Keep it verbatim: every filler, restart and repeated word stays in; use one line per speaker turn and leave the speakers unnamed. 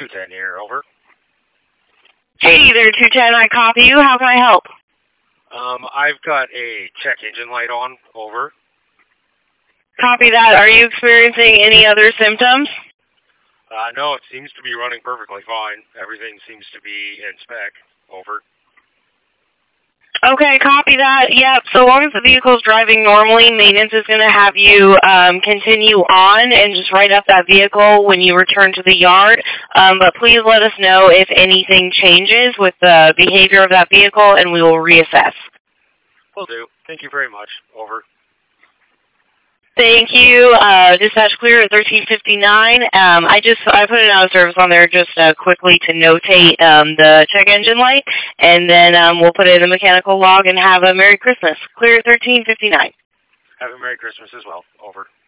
two ten here, over.
Hey there, two ten, I copy you. How can I help?
Um, I've got a check engine light on, over.
Copy that. Are you experiencing any other symptoms?
Uh, no, it seems to be running perfectly fine. Everything seems to be in spec, over.
Okay, copy that. Yep, so long as the vehicle's driving normally, maintenance is going to have you um, continue on and just write up that vehicle when you return to the yard. Um, but please let us know if anything changes with the behavior of that vehicle, and we will reassess.
Will do. Thank you very much. Over.
Thank you. Uh, dispatch clear at thirteen fifty-nine. Um, I just I put an out of service on there just uh, quickly to notate um, the check engine light, and then um, we'll put it in the mechanical log and have a Merry Christmas. Clear at thirteen fifty-nine.
Have a Merry Christmas as well. Over.